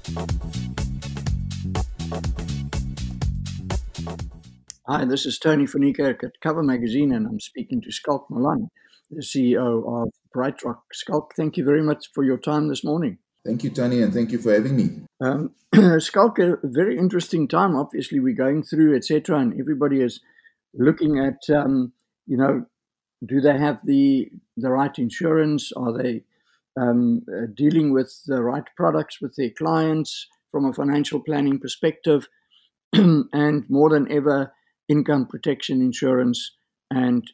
Hi, this is Tony van Niekerk at Cover Magazine, and I'm speaking to Skalk Malan, the CEO of BrightRock. Skalk, thank you very much for your time this morning. Thank you, Tony, and thank you for having me. Skalk, a very interesting time. Obviously, we're going through, etc., and everybody is looking at, do they have the right insurance? Are they dealing with the right products with their clients from a financial planning perspective? And more than ever, income protection insurance and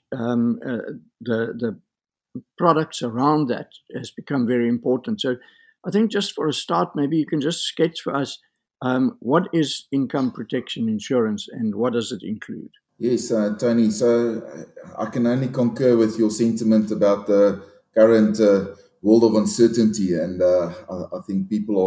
the products around that has become very important. So I think just for a start, maybe you can just sketch for us what is income protection insurance and what does it include? Yes, Tony. So I can only concur with your sentiment about the current world of uncertainty, and I think people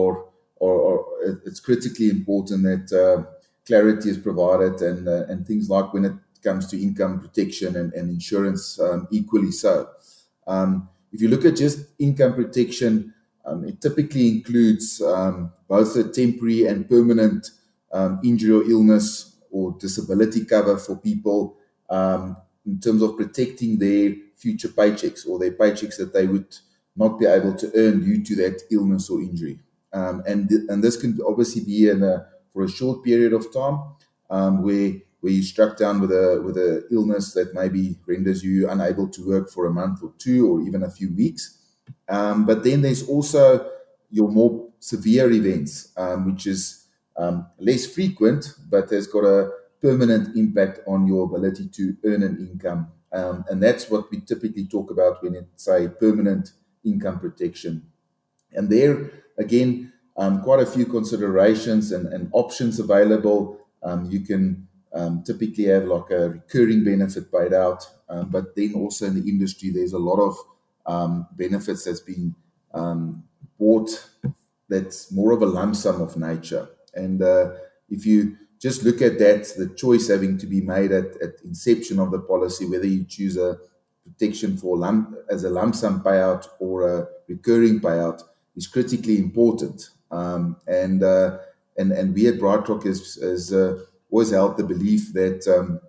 it's critically important that clarity is provided, and things like when it comes to income protection and insurance, equally so. If you look at just income protection, it typically includes both a temporary and permanent injury or illness or disability cover for people in terms of protecting their future paychecks or their paychecks that they would not be able to earn due to that illness or injury. And this can obviously be for a short period of time where you're struck down with a illness that maybe renders you unable to work for a month or two or even a few weeks. But then there's also your more severe events, which is less frequent, but has got a permanent impact on your ability to earn an income. And that's what we typically talk about when it's a permanent income protection. And there, again, quite a few considerations and options available. You can typically have like a recurring benefit paid out, but then also in the industry, there's a lot of benefits that's been bought that's more of a lump sum of nature. And if you just look at that, the choice having to be made at inception of the policy, whether you choose a protection as a lump sum payout or a recurring payout, is critically important. And we at BrightRock has always held the belief that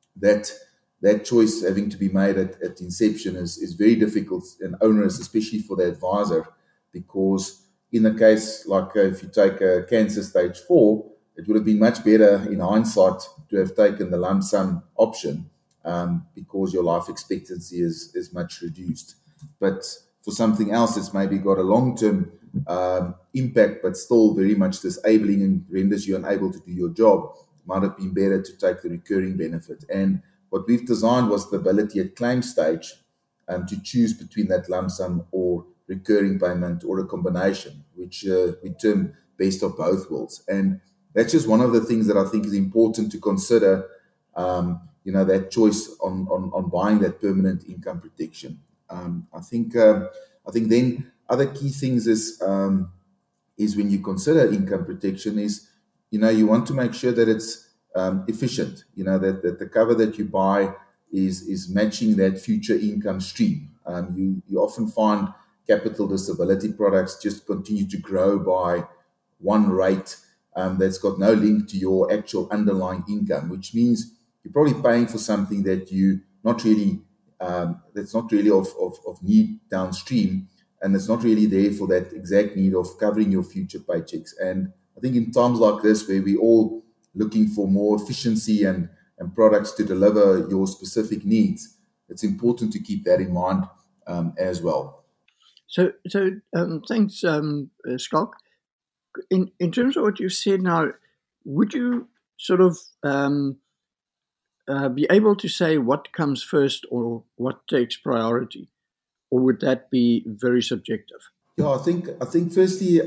that choice having to be made at inception is very difficult and onerous, especially for the advisor, because in a case like if you take a cancer stage 4, it would have been much better in hindsight to have taken the lump sum option because your life expectancy is much reduced. But for something else that's maybe got a long-term impact but still very much disabling and renders you unable to do your job, it might have been better to take the recurring benefit. And what we've designed was the ability at claim stage to choose between that lump sum or recurring payment or a combination, which we term best of both worlds. And that's just one of the things that I think is important to consider, that choice on buying that permanent income protection. I think then other key things is when you consider income protection is, you want to make sure that it's efficient, that the cover that you buy is matching that future income stream. You often find capital disability products just continue to grow by one rate that's got no link to your actual underlying income, which means you're probably paying for something that you not really that's not really of need downstream, and it's not really there for that exact need of covering your future paychecks. And I think in times like this, where we're all looking for more efficiency and products to deliver your specific needs, it's important to keep that in mind as well. So thanks, Skalk. In terms of what you said now, would you sort of be able to say what comes first or what takes priority, or would that be very subjective? Yeah, I think firstly,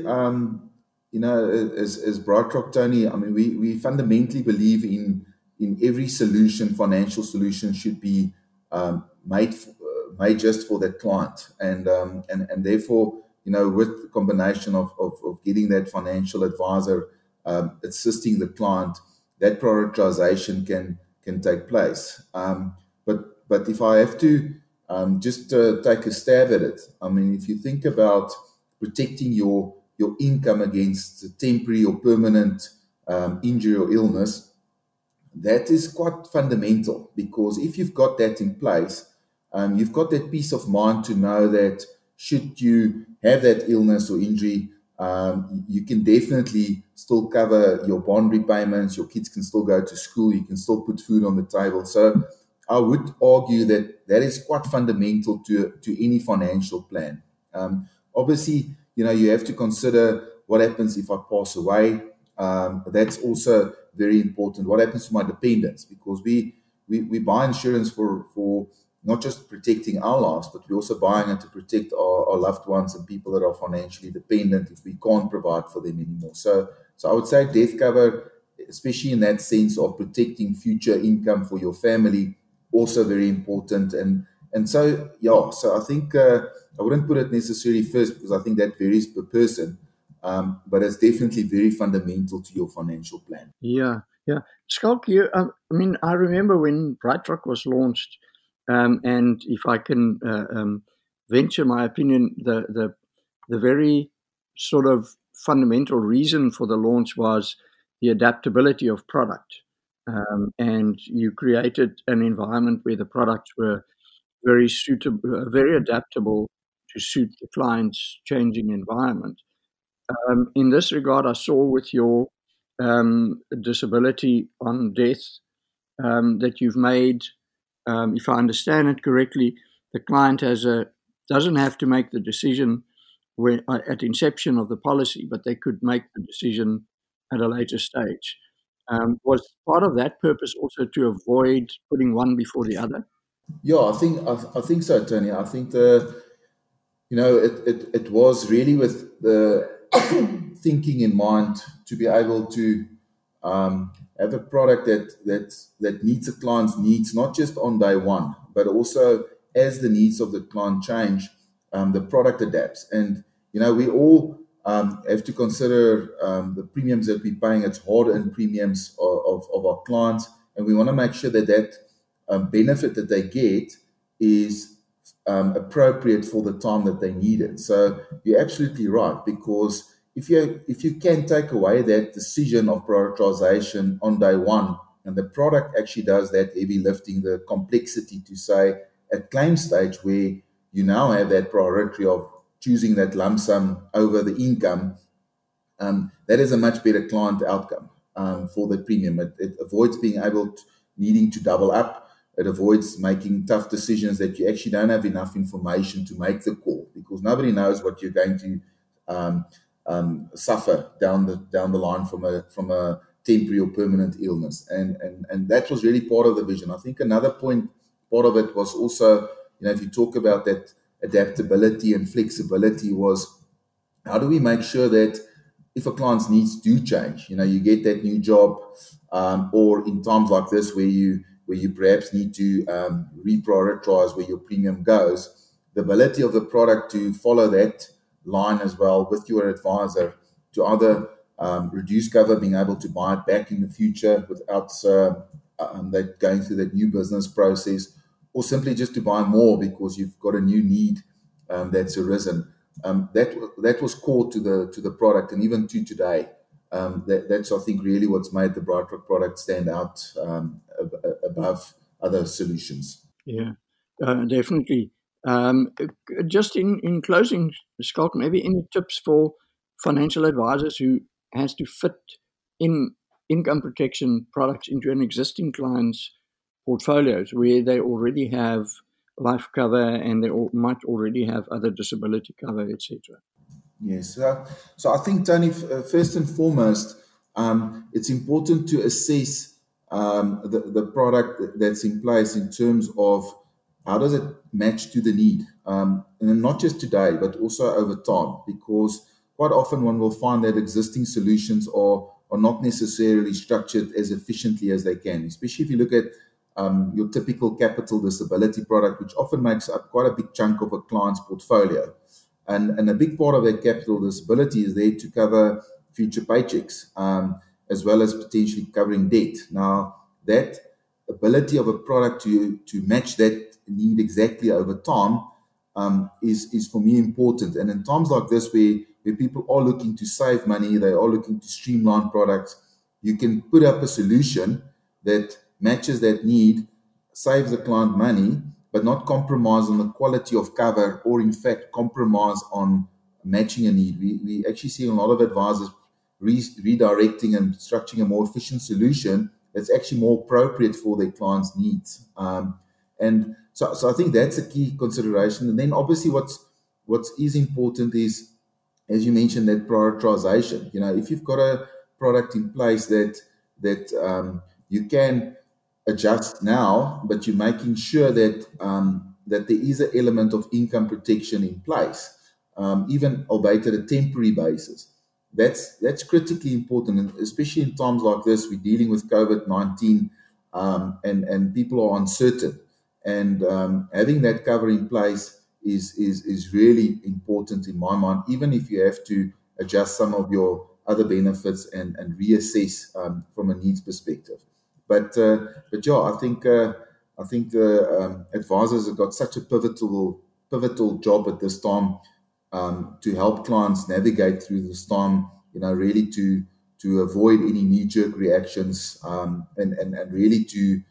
as BrightRock, Tony, I mean, we fundamentally believe in every solution, financial solution should be made just for that client, and therefore, with the combination of getting that financial advisor assisting the client, that prioritization can take place. But if I have to just take a stab at it, I mean, if you think about protecting your your income against temporary or permanent injury or illness, that is quite fundamental, because if you've got that in place, you've got that peace of mind to know that should you have that illness or injury, you can definitely still cover your bond repayments, your kids can still go to school, you can still put food on the table. So I would argue that that is quite fundamental to any financial plan. Obviously, you have to consider what happens if I pass away. That's also very important. What happens to my dependents? Because we buy insurance for not just protecting our lives, but we're also buying it to protect our loved ones and people that are financially dependent if we can't provide for them anymore. So I would say death cover, especially in that sense of protecting future income for your family, also very important. And so, yeah, so I think I wouldn't put it necessarily first, because I think that varies per person. But it's definitely very fundamental to your financial plan. Yeah, yeah. Schalk, I mean, I remember when BrightRock was launched, and if I can venture my opinion, the very sort of fundamental reason for the launch was the adaptability of product. And you created an environment where the products were very suitable, very adaptable to suit the client's changing environment. In this regard, I saw with your disability on death that you've made, if I understand it correctly, the client doesn't have to make the decision at inception of the policy, but they could make the decision at a later stage. Was part of that purpose also to avoid putting one before the other? Yeah, I think so, Tony. I think it was really with the thinking in mind to be able to have a product that meets a client's needs, not just on day one, but also as the needs of the client change, the product adapts. And we all have to consider the premiums that we're paying. It's hard-earned premiums of our clients, and we want to make sure that benefit that they get is appropriate for the time that they need it. So you're absolutely right, because if you can take away that decision of prioritization on day one, and the product actually does that heavy lifting, the complexity to say at claim stage, where you now have that priority of choosing that lump sum over the income, that is a much better client outcome for the premium. It avoids being needing to double up. It avoids making tough decisions that you actually don't have enough information to make the call, because nobody knows what you're going to suffer down the line from a temporary or permanent illness, and that was really part of the vision. I think another part of it was also, if you talk about that adaptability and flexibility, was how do we make sure that if a client's needs do change, you get that new job, or in times like this where you perhaps need to reprioritize where your premium goes, the ability of the product to follow that line as well with your advisor to either reduce cover, being able to buy it back in the future without that going through that new business process, or simply just to buy more because you've got a new need that's arisen. That was core to the product, and even to today. That's, I think, really what's made the BrightRock product stand out above other solutions. Yeah, definitely. Just in closing, Scott, maybe any tips for financial advisors who has to fit in income protection products into an existing client's portfolios where they already have life cover and they might already have other disability cover, etc. Yes. So I think, Tony, first and foremost, it's important to assess the product that's in place in terms of how does it match to the need, and not just today, but also over time, because quite often one will find that existing solutions are not necessarily structured as efficiently as they can, especially if you look at your typical capital disability product, which often makes up quite a big chunk of a client's portfolio. And a big part of that capital disability is there to cover future paychecks, as well as potentially covering debt. Now, that ability of a product to match that need exactly over time is for me important. And in times like this, where where people are looking to save money, they are looking to streamline products, you can put up a solution that matches that need, saves the client money, but not compromise on the quality of cover, or in fact compromise on matching a need. We actually see a lot of advisors redirecting and structuring a more efficient solution that's actually more appropriate for their clients' needs. And so I think that's a key consideration. And then obviously what is important is, as you mentioned, that prioritization. If you've got a product in place that you can adjust now, but you're making sure that that there is an element of income protection in place, even albeit at a temporary basis. That's critically important, and especially in times like this, we're dealing with COVID-19, and people are uncertain, and having that cover in place is really important in my mind, even if you have to adjust some of your other benefits and reassess from a needs perspective. But yeah, I think the advisors have got such a pivotal job at this time, to help clients navigate through this time. Really to avoid any knee-jerk reactions, and really to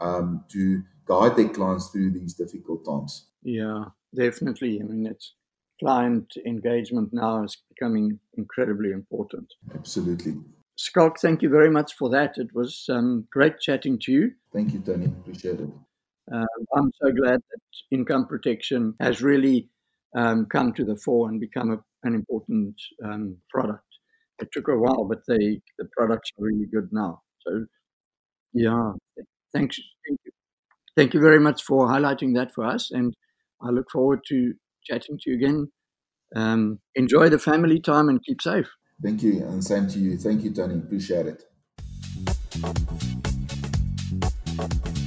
guide their clients through these difficult times. Yeah, definitely. I mean, it's client engagement now is becoming incredibly important. Absolutely. Schalk, thank you very much for that. It was great chatting to you. Thank you, Tony. Appreciate it. I'm so glad that income protection has really come to the fore and become an important product. It took a while, but the products are really good now. So, yeah, thank you. Thank you very much for highlighting that for us, and I look forward to chatting to you again. Enjoy the family time and keep safe. Thank you, and same to you. Thank you, Tony. Appreciate it.